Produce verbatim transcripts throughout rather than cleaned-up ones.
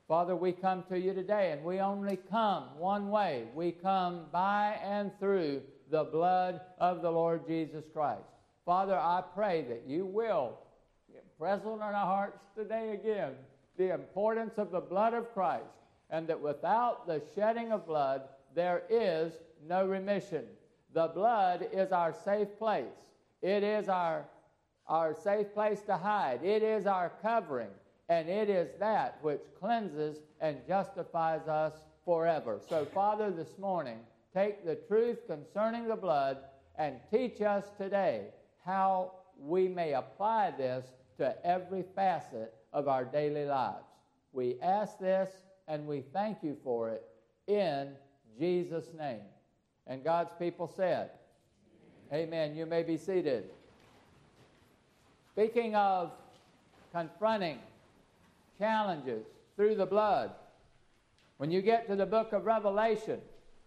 Father, we come to you today, and we only come one way. We come by and through the blood of the Lord Jesus Christ. Father, I pray that you will impress on our hearts today again the importance of the blood of Christ, and that without the shedding of blood, there is no remission. The blood is our safe place. It is our, our safe place to hide. It is our covering, and it is that which cleanses and justifies us forever. So, Father, this morning, take the truth concerning the blood and teach us today how we may apply this to every facet of our daily lives. We ask this and we thank you for it in Jesus' name. And God's people said, amen. Amen. You may be seated. Speaking of confronting challenges through the blood, when you get to the book of Revelation,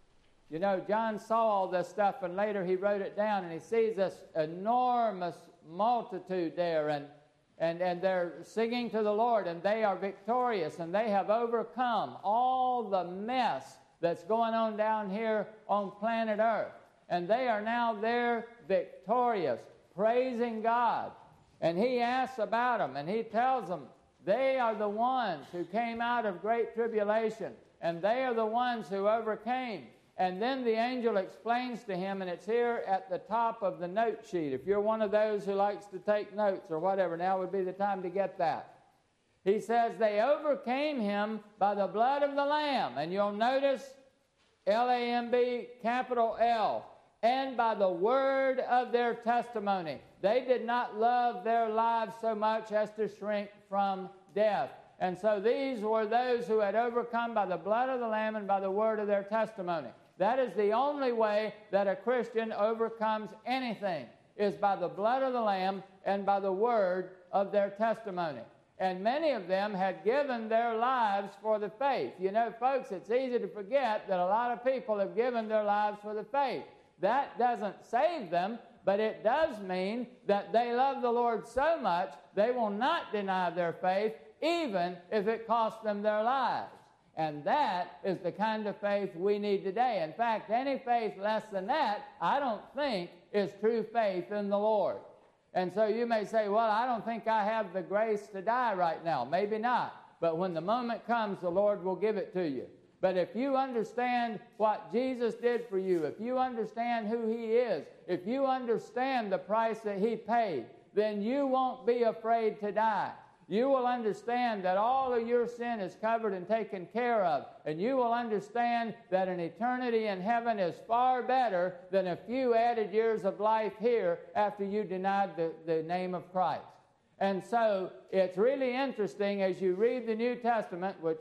you know, John saw all this stuff, and later he wrote it down, and he sees this enormous multitude there, and, and, and they're singing to the Lord, and they are victorious, and they have overcome all the mess that's going on down here on planet Earth. And they are now there victorious, praising God. And he asks about them, and he tells them, they are the ones who came out of great tribulation, and they are the ones who overcame. And then the angel explains to him, and it's here at the top of the note sheet. If you're one of those who likes to take notes or whatever, now would be the time to get that. He says, they overcame him by the blood of the Lamb. And you'll notice L A M B, capital L. And by the word of their testimony. They did not love their lives so much as to shrink from death. And so these were those who had overcome by the blood of the Lamb and by the word of their testimony. That is the only way that a Christian overcomes anything, is by the blood of the Lamb and by the word of their testimony. And many of them had given their lives for the faith. You know, folks, it's easy to forget that a lot of people have given their lives for the faith. That doesn't save them, but it does mean that they love the Lord so much they will not deny their faith, even if it costs them their lives. And that is the kind of faith we need today. In fact, any faith less than that, I don't think, is true faith in the Lord. And so you may say, well, I don't think I have the grace to die right now. Maybe not. But when the moment comes, the Lord will give it to you. But if you understand what Jesus did for you, if you understand who he is, if you understand the price that he paid, then you won't be afraid to die. You will understand that all of your sin is covered and taken care of. And you will understand that an eternity in heaven is far better than a few added years of life here after you denied the, the name of Christ. And so it's really interesting as you read the New Testament, which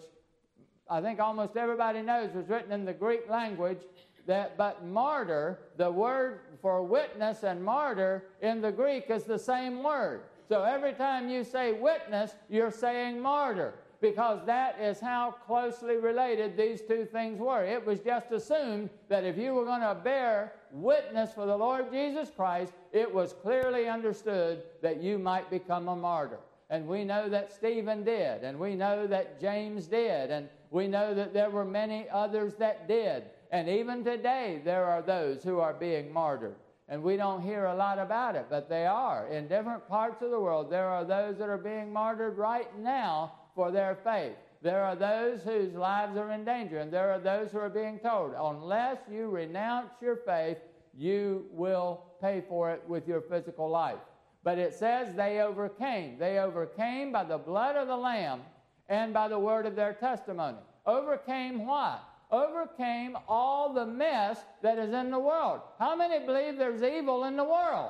I think almost everybody knows was written in the Greek language, that but martyr, the word for witness and martyr in the Greek is the same word. So every time you say witness, you're saying martyr, because that is how closely related these two things were. It was just assumed that if you were going to bear witness for the Lord Jesus Christ, it was clearly understood that you might become a martyr. And we know that Stephen did, and we know that James did, and we know that there were many others that did. And even today, there are those who are being martyred. And we don't hear a lot about it, but they are. In different parts of the world, there are those that are being martyred right now for their faith. There are those whose lives are in danger, and there are those who are being told, unless you renounce your faith, you will pay for it with your physical life. But it says they overcame. They overcame by the blood of the Lamb and by the word of their testimony. Overcame what? Overcame all the mess that is in the world. How many believe there's evil in the world?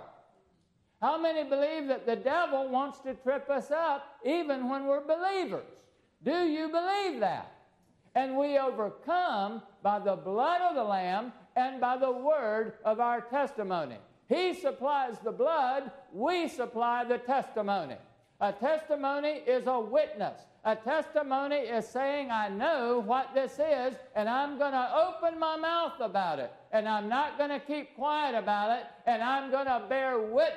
How many believe that the devil wants to trip us up even when we're believers? Do you believe that? And we overcome by the blood of the Lamb and by the word of our testimony. He supplies the blood, we supply the testimony. A testimony is a witness. A testimony is saying, I know what this is, and I'm going to open my mouth about it. And I'm not going to keep quiet about it, and I'm going to bear witness.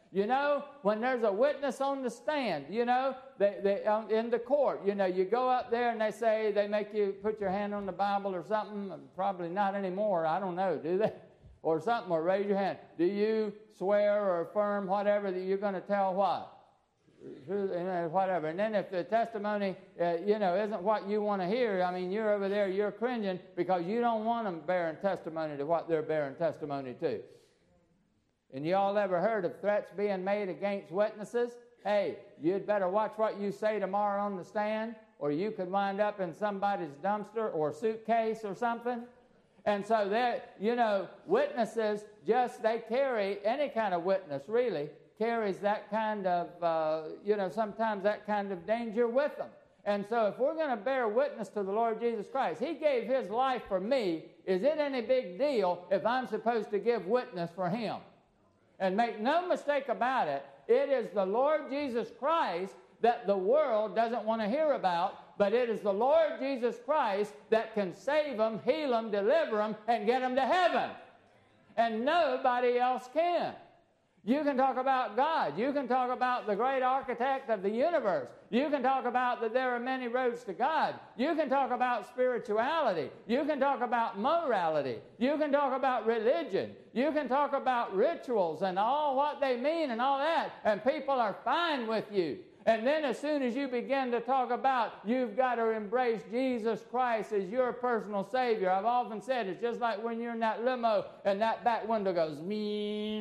You know, when there's a witness on the stand, you know, they, they, um, in the court, you know, you go up there and they say, they make you put your hand on the Bible or something. Probably not anymore. I don't know, do they? Or something, or raise your hand. Do you swear or affirm whatever that you're going to tell what? Whatever. And then if the testimony, uh, you know, isn't what you want to hear, I mean, you're over there, you're cringing because you don't want them bearing testimony to what they're bearing testimony to. And you all ever heard of threats being made against witnesses? Hey, you'd better watch what you say tomorrow on the stand, or you could wind up in somebody's dumpster or suitcase or something. And so, that, you know, witnesses just, they carry, any kind of witness really, carries that kind of, uh, you know, sometimes that kind of danger with them. And so if we're going to bear witness to the Lord Jesus Christ, He gave His life for me. Is it any big deal if I'm supposed to give witness for Him? And make no mistake about it, it is the Lord Jesus Christ that the world doesn't want to hear about, but it is the Lord Jesus Christ that can save them, heal them, deliver them, and get them to heaven. And nobody else can. You can talk about God. You can talk about the great architect of the universe. You can talk about that there are many roads to God. You can talk about spirituality. You can talk about morality. You can talk about religion. You can talk about rituals and all what they mean and all that, and people are fine with you. And then as soon as you begin to talk about you've got to embrace Jesus Christ as your personal Savior, I've often said it's just like when you're in that limo and that back window goes, me.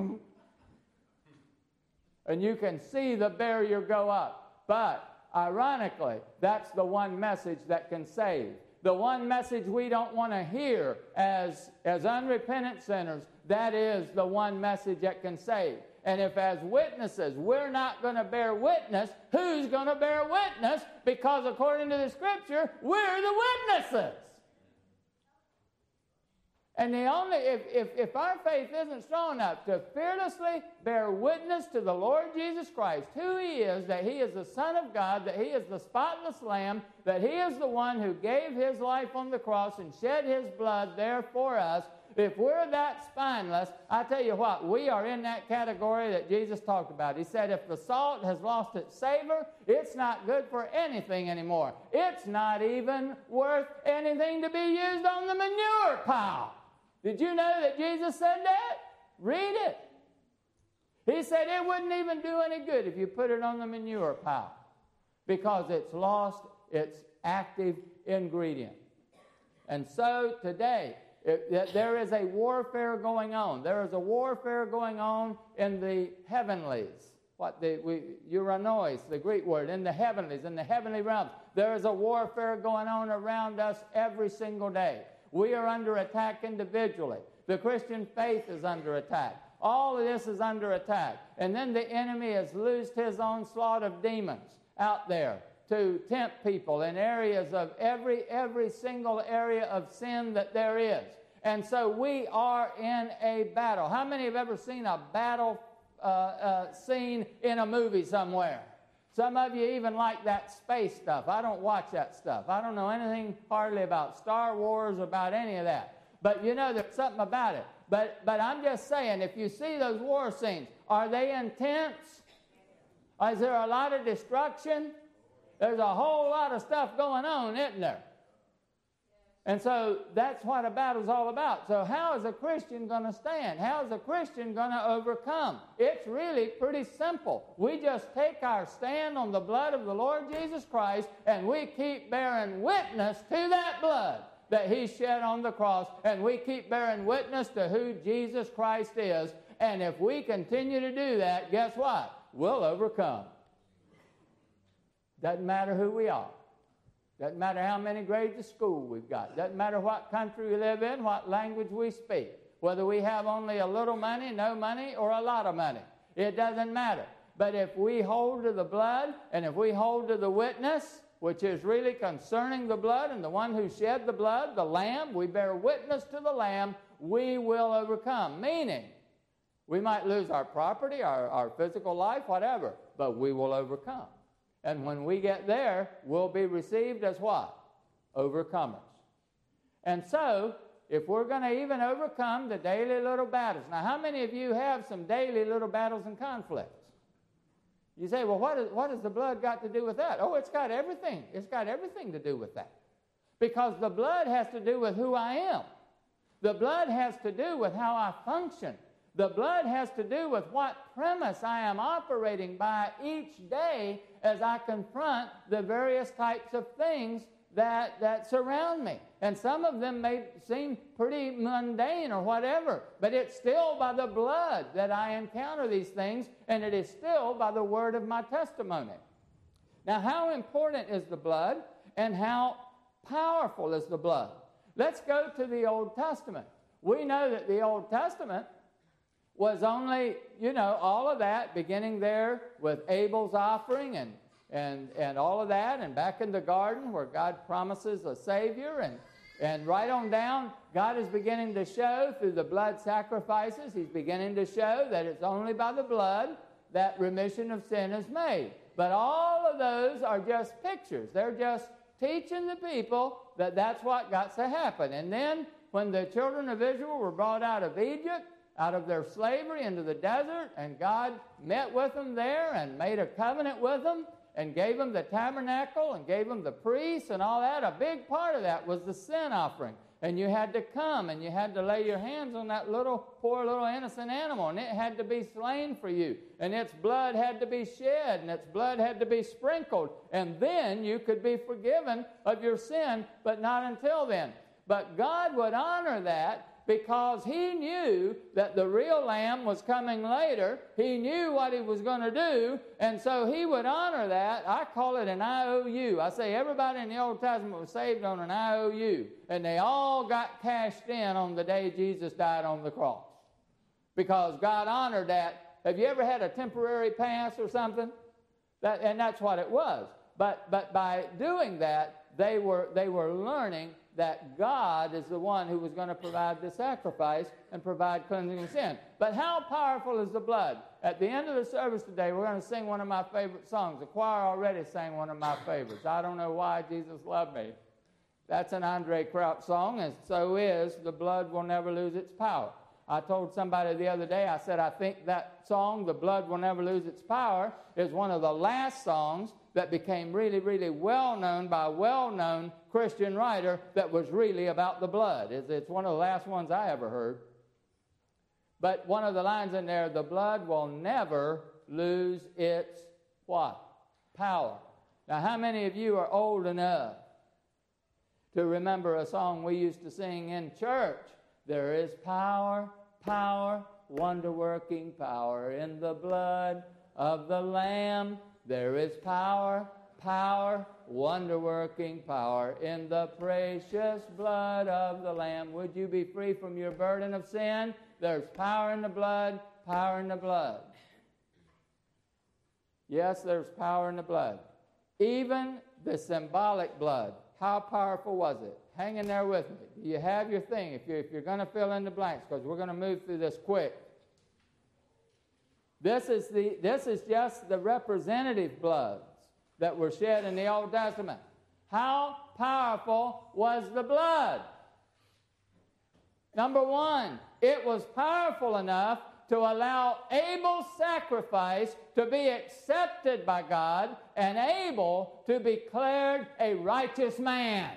And you can see the barrier go up. But, ironically, that's the one message that can save. The one message we don't want to hear as, as unrepentant sinners, that is the one message that can save. And if as witnesses we're not going to bear witness, who's going to bear witness? Because according to the Scripture, we're the witnesses. And the only, if, if, if our faith isn't strong enough to fearlessly bear witness to the Lord Jesus Christ, who He is, that He is the Son of God, that He is the spotless Lamb, that He is the one who gave His life on the cross and shed His blood there for us, if we're that spineless, I tell you what, we are in that category that Jesus talked about. He said if the salt has lost its savor, it's not good for anything anymore. It's not even worth anything to be used on the manure pile. Did you know that Jesus said that? Read it. He said it wouldn't even do any good if you put it on the manure pile because it's lost its active ingredient. And so today, it, there is a warfare going on. There is a warfare going on in the heavenlies. What the we, uranois, the Greek word, in the heavenlies, in the heavenly realms. There is a warfare going on around us every single day. We are under attack individually. The Christian faith is under attack. All of this is under attack. And then the enemy has loosed his onslaught of demons out there to tempt people in areas of every, every single area of sin that there is. And so we are in a battle. How many have ever seen a battle uh, uh, scene in a movie somewhere? Some of you even like that space stuff. I don't watch that stuff. I don't know anything hardly about Star Wars, about any of that. But you know, there's something about it. But, but I'm just saying, if you see those war scenes, are they intense? Is there a lot of destruction? There's a whole lot of stuff going on, isn't there? And so that's what a battle's all about. So how is a Christian going to stand? How is a Christian going to overcome? It's really pretty simple. We just take our stand on the blood of the Lord Jesus Christ, and we keep bearing witness to that blood that He shed on the cross, and we keep bearing witness to who Jesus Christ is. And if we continue to do that, guess what? We'll overcome. Doesn't matter who we are. Doesn't matter how many grades of school we've got. Doesn't matter what country we live in, what language we speak. Whether we have only a little money, no money, or a lot of money. It doesn't matter. But if we hold to the blood, and if we hold to the witness, which is really concerning the blood and the one who shed the blood, the Lamb, we bear witness to the Lamb, we will overcome. Meaning, we might lose our property, our, our physical life, whatever, but we will overcome. And when we get there, we'll be received as what? Overcomers. And so, if we're going to even overcome the daily little battles. Now, how many of you have some daily little battles and conflicts? You say, well, what, is, what has the blood got to do with that? Oh, it's got everything. It's got everything to do with that. Because the blood has to do with who I am. The blood has to do with how I function. The blood has to do with what premise I am operating by each day as I confront the various types of things that, that surround me. And some of them may seem pretty mundane or whatever, but it's still by the blood that I encounter these things, and it is still by the word of my testimony. Now, how important is the blood, and how powerful is the blood? Let's go to the Old Testament. We know that the Old Testament was only, you know, all of that, beginning there with Abel's offering and and and all of that, and back in the garden where God promises a Savior, and, and right on down, God is beginning to show through the blood sacrifices, He's beginning to show that it's only by the blood that remission of sin is made. But all of those are just pictures. They're just teaching the people that that's what got to happen. And then when the children of Israel were brought out of Egypt, out of their slavery into the desert, and God met with them there and made a covenant with them and gave them the tabernacle and gave them the priests and all that, a big part of that was the sin offering. And you had to come and you had to lay your hands on that little, poor little innocent animal, and it had to be slain for you. And its blood had to be shed, and its blood had to be sprinkled. And then you could be forgiven of your sin, but not until then. But God would honor that because He knew that the real lamb was coming later. He knew what He was going to do, and so He would honor that. I call it an I O U. I say everybody in the Old Testament was saved on an I O U, and they all got cashed in on the day Jesus died on the cross because God honored that. Have you ever had a temporary pass or something? That, and that's what it was. But but by doing that, they were they were learning that God is the one who was going to provide the sacrifice and provide cleansing of sin. But how powerful is the blood? At the end of the service today, we're going to sing one of my favorite songs. The choir already sang one of my favorites. I Don't Know Why Jesus Loved Me. That's an Andre Crouch song, and so is The Blood Will Never Lose Its Power. I told somebody the other day, I said, I think that song, The Blood Will Never Lose Its Power, is one of the last songs that became really, really well-known by a well-known Christian writer that was really about the blood. It's, it's one of the last ones I ever heard. But one of the lines in there, the blood will never lose its what? Power. Now, how many of you are old enough to remember a song we used to sing in church? There is power, power, wonder-working power in the blood of the Lamb. There is power, power, wonder-working power in the precious blood of the Lamb. Would you be free from your burden of sin? There's power in the blood, power in the blood. Yes, there's power in the blood. Even the symbolic blood. How powerful was it? Hang in there with me. Do you have your thing? If you're, if you're going to fill in the blanks, because we're going to move through this quick. This is, the, this is just the representative bloods that were shed in the Old Testament. How powerful was the blood? Number one, it was powerful enough to allow Abel's sacrifice to be accepted by God and Abel to be declared a righteous man.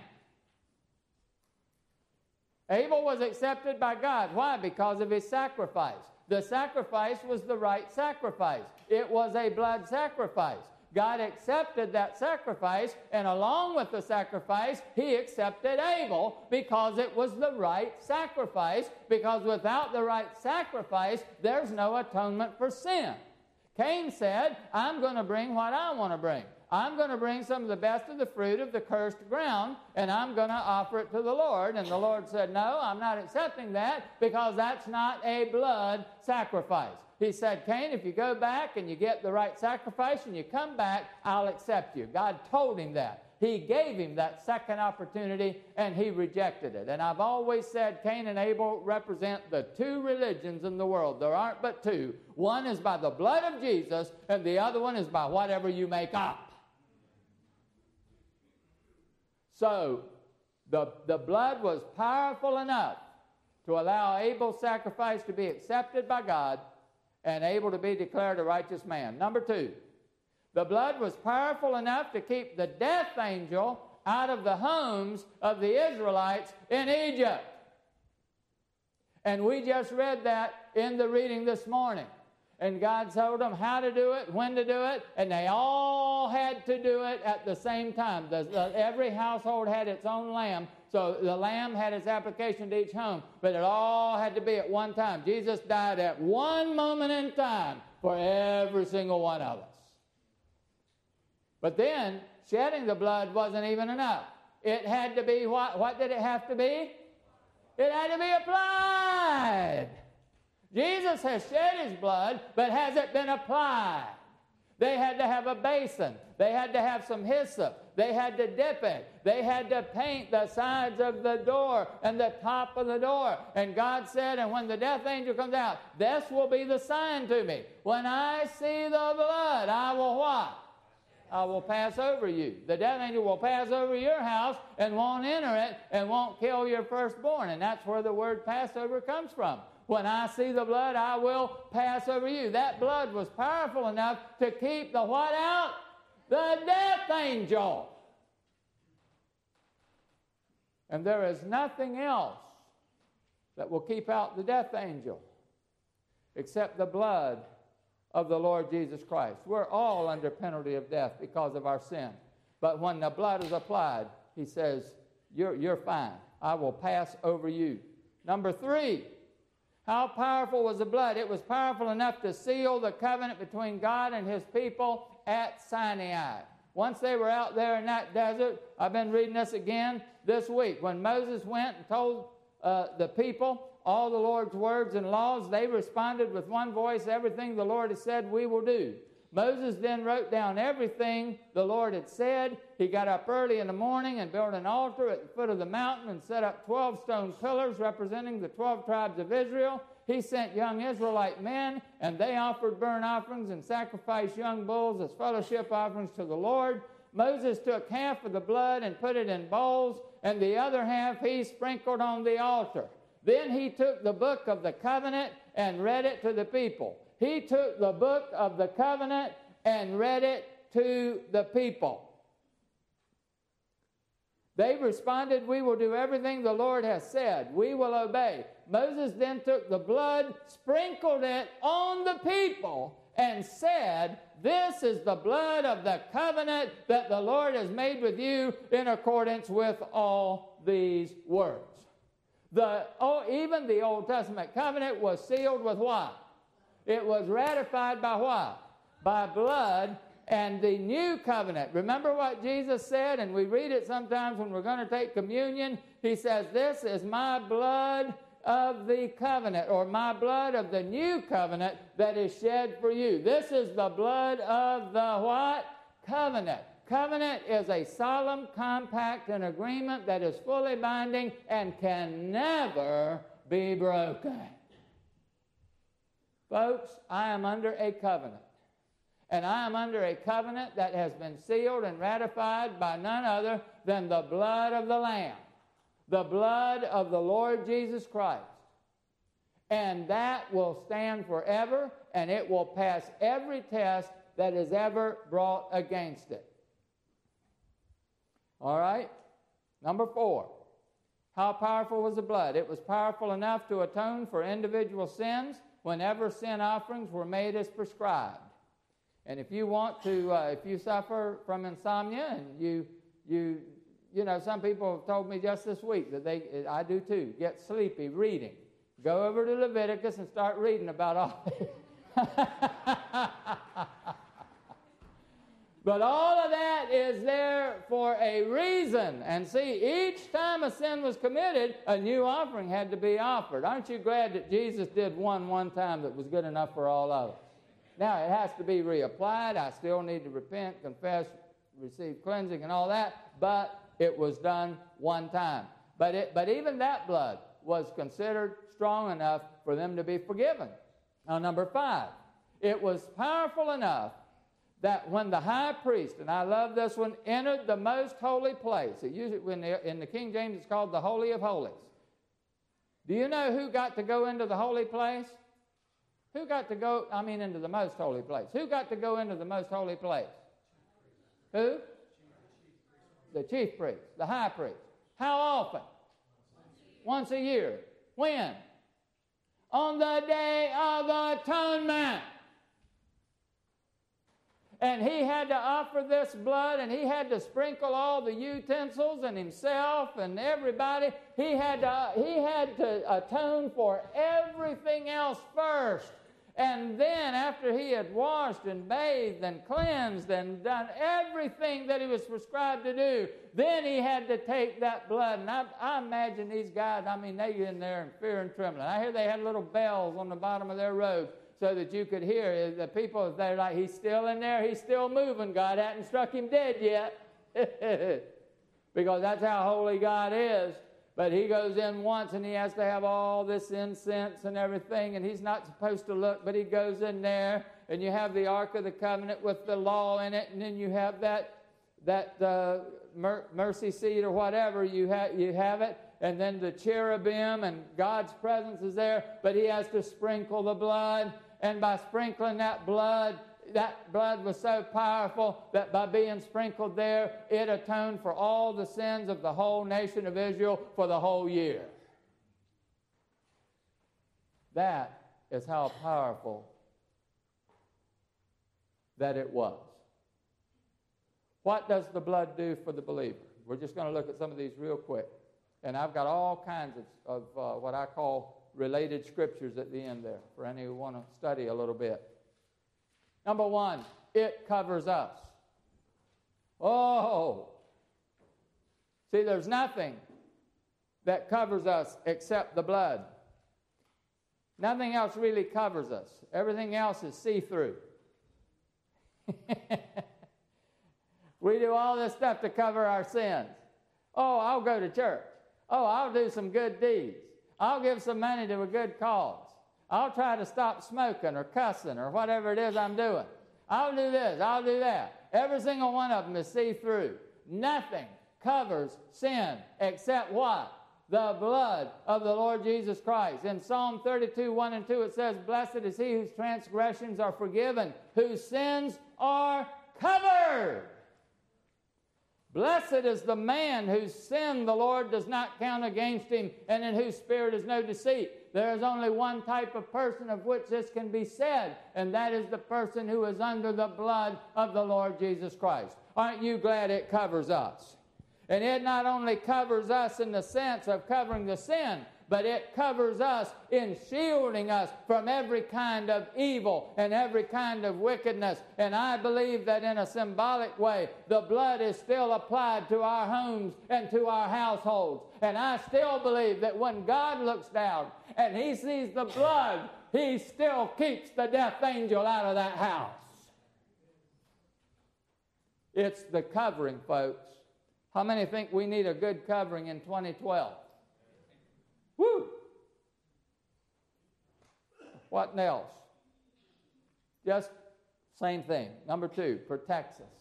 Abel was accepted by God. Why? Because of his sacrifice. The sacrifice was the right sacrifice. It was a blood sacrifice. God accepted that sacrifice, and along with the sacrifice, He accepted Abel because it was the right sacrifice, because without the right sacrifice, there's no atonement for sin. Cain said, I'm going to bring what I want to bring. I'm going to bring some of the best of the fruit of the cursed ground, and I'm going to offer it to the Lord. And the Lord said, no, I'm not accepting that because that's not a blood sacrifice. He said, Cain, if you go back and you get the right sacrifice and you come back, I'll accept you. God told him that. He gave him that second opportunity, and he rejected it. And I've always said Cain and Abel represent the two religions in the world. There aren't but two. One is by the blood of Jesus, and the other one is by whatever you make up. So, The, the blood was powerful enough to allow Abel's sacrifice to be accepted by God and Abel to be declared a righteous man. Number two, the blood was powerful enough to keep the death angel out of the homes of the Israelites in Egypt. And we just read that in the reading this morning. And God told them how to do it, when to do it, and they all had to do it at the same time. The, the, every household had its own lamb, so the lamb had its application to each home, but it all had to be at one time. Jesus died at one moment in time for every single one of us. But then, shedding the blood wasn't even enough. It had to be, what, what did it have to be? It had to be applied. Jesus has shed his blood, but has it been applied? They had to have a basin. They had to have some hyssop. They had to dip it. They had to paint the sides of the door and the top of the door. And God said, and when the death angel comes out, this will be the sign to me. When I see the blood, I will what? I will pass over you. The death angel will pass over your house and won't enter it and won't kill your firstborn. And that's where the word Passover comes from. When I see the blood, I will pass over you. That blood was powerful enough to keep the what out? The death angel. And there is nothing else that will keep out the death angel except the blood of the Lord Jesus Christ. We're all under penalty of death because of our sin. But when the blood is applied, he says, you're, you're fine. I will pass over you. Number three, how powerful was the blood? It was powerful enough to seal the covenant between God and his people at Sinai. Once they were out there in that desert, I've been reading this again this week. When Moses went and told uh, the people all the Lord's words and laws, they responded with one voice, everything the Lord has said we will do. Moses then wrote down everything the Lord had said. He got up early in the morning and built an altar at the foot of the mountain and set up twelve stone pillars representing the twelve tribes of Israel. He sent young Israelite men, and they offered burnt offerings and sacrificed young bulls as fellowship offerings to the Lord. Moses took half of the blood and put it in bowls, and the other half he sprinkled on the altar. Then he took the book of the covenant and read it to the people. He took the book of the covenant and read it to the people. They responded, we will do everything the Lord has said. We will obey. Moses then took the blood, sprinkled it on the people, and said, this is the blood of the covenant that the Lord has made with you in accordance with all these words. The, oh, even the Old Testament covenant was sealed with what? It was ratified by what? By blood. And the new covenant, remember what Jesus said, and we read it sometimes when we're going to take communion. He says, this is my blood of the covenant, or my blood of the new covenant that is shed for you. This is the blood of the what? Covenant. Covenant is a solemn compact and agreement that is fully binding and can never be broken. Folks, I am under a covenant. And I am under a covenant that has been sealed and ratified by none other than the blood of the Lamb, the blood of the Lord Jesus Christ. And that will stand forever, and it will pass every test that is ever brought against it. All right? Number four. How powerful was the blood? It was powerful enough to atone for individual sins whenever sin offerings were made as prescribed. And if you want to, uh, if you suffer from insomnia and you, you, you know, some people have told me just this week that they, I do too, get sleepy reading. Go over to Leviticus and start reading about all But all of that is there for a reason. And see, each time a sin was committed, a new offering had to be offered. Aren't you glad that Jesus did one one time that was good enough for all of us? Now, it has to be reapplied. I still need to repent, confess, receive cleansing and all that, but it was done one time. But, it, but even that blood was considered strong enough for them to be forgiven. Now, number five, it was powerful enough that when the high priest, and I love this one, entered the most holy place, it usually, when the, in the King James it's called the Holy of Holies. Do you know who got to go into the holy place? Who got to go, I mean into the most holy place. Who got to go into the most holy place? Who? The chief priest, the high priest. How often? Once a year. When? On the Day of Atonement. And he had to offer this blood, and he had to sprinkle all the utensils and himself and everybody. He had to, he had to atone for everything else first. And then after he had washed and bathed and cleansed and done everything that he was prescribed to do, then he had to take that blood. And I, I imagine these guys, I mean, they in there in fear and trembling. I hear they had little bells on the bottom of their robes, so that you could hear the people, they're like, he's still in there, he's still moving. God hadn't struck him dead yet. Because that's how holy God is. But he goes in once and he has to have all this incense and everything, and he's not supposed to look, but he goes in there, and you have the Ark of the Covenant with the law in it, and then you have that that uh, mer- mercy seat or whatever, you, ha- you have it, and then the cherubim, and God's presence is there, but he has to sprinkle the blood. And by sprinkling that blood, that blood was so powerful that by being sprinkled there, it atoned for all the sins of the whole nation of Israel for the whole year. That is how powerful that it was. What does the blood do for the believer? We're just going to look at some of these real quick. And I've got all kinds of, of uh, what I call related scriptures at the end there for any who want to study a little bit. Number one, it covers us. Oh! See, there's nothing that covers us except the blood. Nothing else really covers us. Everything else is see-through. We do all this stuff to cover our sins. Oh, I'll go to church. Oh, I'll do some good deeds. I'll give some money to a good cause. I'll try to stop smoking or cussing or whatever it is I'm doing. I'll do this. I'll do that. Every single one of them is see-through. Nothing covers sin except what? The blood of the Lord Jesus Christ. In Psalm thirty-two, one and two, it says, "Blessed is he whose transgressions are forgiven, whose sins are covered." Blessed is the man whose sin the Lord does not count against him, and in whose spirit is no deceit. There is only one type of person of which this can be said, and that is the person who is under the blood of the Lord Jesus Christ. Aren't you glad it covers us? And it not only covers us in the sense of covering the sin, but it covers us in shielding us from every kind of evil and every kind of wickedness. And I believe that in a symbolic way, the blood is still applied to our homes and to our households. And I still believe that when God looks down and he sees the blood, he still keeps the death angel out of that house. It's the covering, folks. How many think we need a good covering in twenty twelve? Woo! What else? Just same thing. Number two, protects us.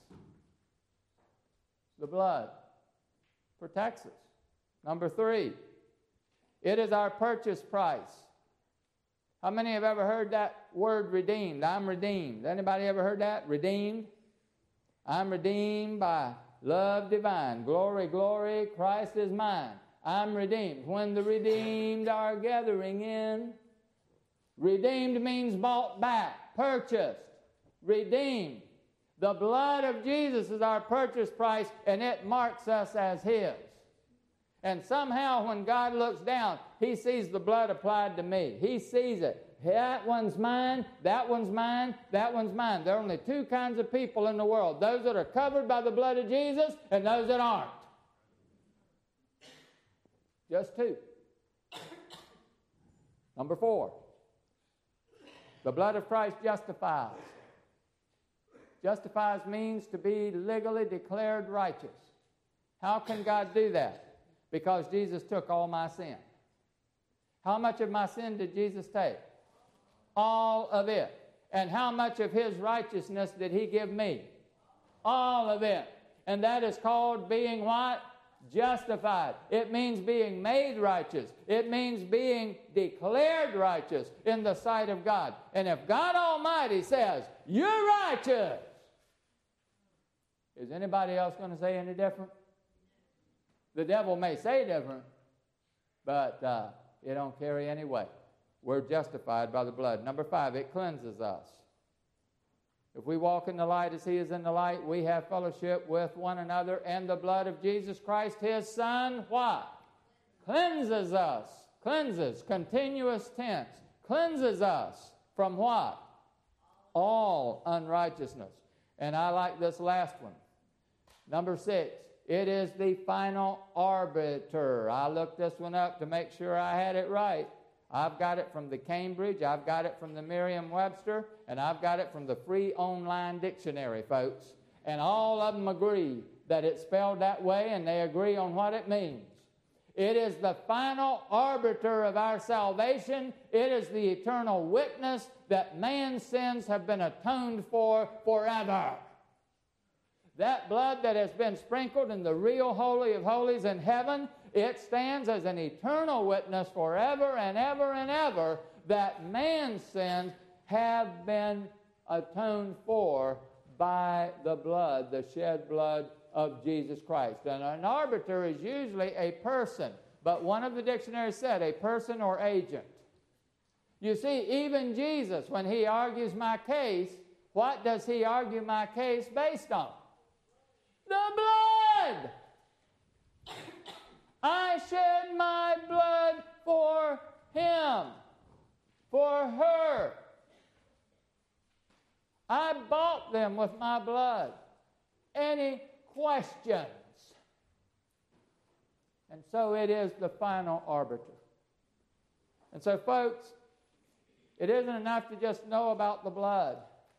The blood protects us. Number three, it is our purchase price. How many have ever heard that word redeemed? I'm redeemed. Anybody ever heard that? Redeemed? I'm redeemed by love divine. Glory, glory, Christ is mine. I'm redeemed. When the redeemed are gathering in. Redeemed means bought back, purchased, redeemed. The blood of Jesus is our purchase price, and it marks us as his. And somehow when God looks down, he sees the blood applied to me. He sees it. That one's mine, that one's mine, that one's mine. There are only two kinds of people in the world. Those that are covered by the blood of Jesus and those that aren't. Just two. Number four. The blood of Christ justifies. Justifies means to be legally declared righteous. How can God do that? Because Jesus took all my sin. How much of my sin did Jesus take? All of it. And how much of his righteousness did he give me? All of it. And that is called being what? Justified. It means being made righteous. It means being declared righteous in the sight of God. And if God Almighty says, you're righteous, is anybody else going to say any different? The devil may say different, but uh, it don't carry any weight. We're justified by the blood. Number five, it cleanses us. If we walk in the light as he is in the light, we have fellowship with one another, and the blood of Jesus Christ, his Son, what? Cleanses us. Cleanses, continuous tense. Cleanses us from what? All unrighteousness. And I like this last one. Number six, it is the final arbiter. I looked this one up to make sure I had it right. I've got it from the Cambridge, I've got it from the Merriam-Webster, and I've got it from the Free Online Dictionary, folks. And all of them agree that it's spelled that way, and they agree on what it means. It is the final arbiter of our salvation. It is the eternal witness that man's sins have been atoned for forever. That blood that has been sprinkled in the real Holy of Holies in heaven, it stands as an eternal witness forever and ever and ever that man's sins have been atoned for by the blood, the shed blood of Jesus Christ. And an arbiter is usually a person, but one of the dictionaries said a person or agent. You see, even Jesus, when he argues my case, what does he argue my case based on? The blood! I shed my blood for him, for her. I bought them with my blood. Any questions? And so it is the final arbiter. And so, folks, it isn't enough to just know about the blood.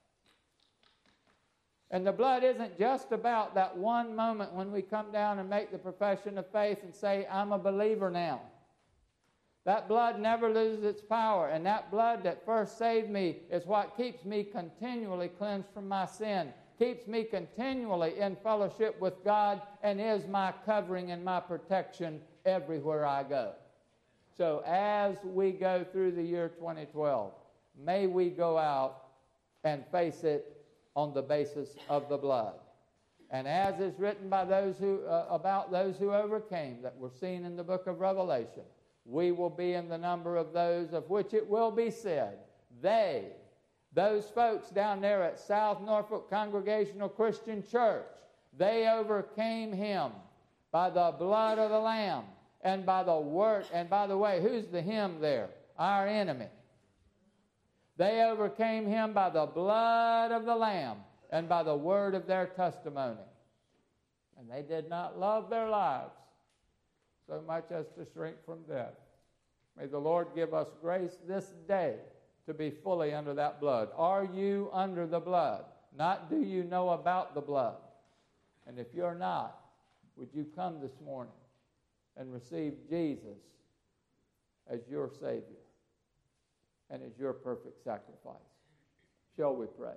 And the blood isn't just about that one moment when we come down and make the profession of faith and say, I'm a believer now. That blood never loses its power. And that blood that first saved me is what keeps me continually cleansed from my sin, keeps me continually in fellowship with God, and is my covering and my protection everywhere I go. So as we go through the year twenty twelve, may we go out and face it on the basis of the blood. And as is written by those who uh, about those who overcame, that were seen in the book of Revelation, we will be in the number of those of which it will be said, they, those folks down there at South Norfolk Congregational Christian Church, they overcame him by the blood of the Lamb and by the word. And by the way, who's the him there? Our enemy. They overcame him by the blood of the Lamb and by the word of their testimony. And they did not love their lives so much as to shrink from death. May the Lord give us grace this day to be fully under that blood. Are you under the blood? Not do you know about the blood? And if you're not, would you come this morning and receive Jesus as your Savior and as your perfect sacrifice? Shall we pray?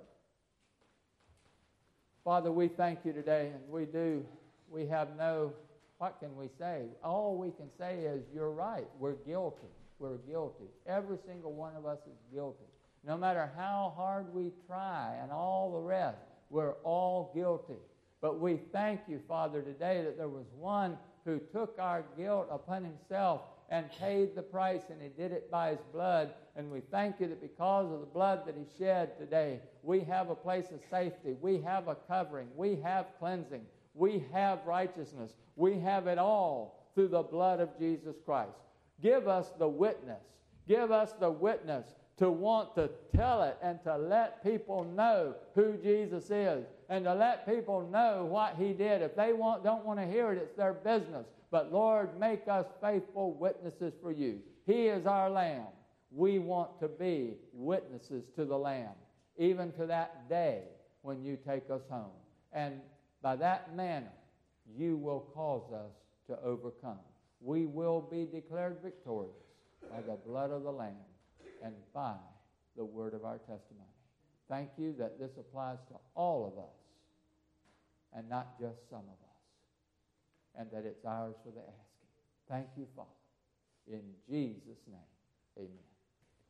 Father, we thank you today, and we do. We have no, what can we say? All we can say is, you're right. We're guilty. We're guilty. Every single one of us is guilty. No matter how hard we try and all the rest, we're all guilty. But we thank you, Father, today that there was one who took our guilt upon himself and paid the price, and he did it by his blood. And we thank you that because of the blood that he shed today, we have a place of safety. We have a covering. We have cleansing. We have righteousness. We have it all through the blood of Jesus Christ. Give us the witness. Give us the witness to want to tell it and to let people know who Jesus is and to let people know what he did. If they want, don't want to hear it, it's their business. But Lord, make us faithful witnesses for you. He is our Lamb. We want to be witnesses to the Lamb, even to that day when you take us home. And by that manner, you will cause us to overcome. We will be declared victorious by the blood of the Lamb and by the word of our testimony. Thank you that this applies to all of us and not just some of us, and that it's ours for the asking. Thank you, Father. In Jesus' name, amen.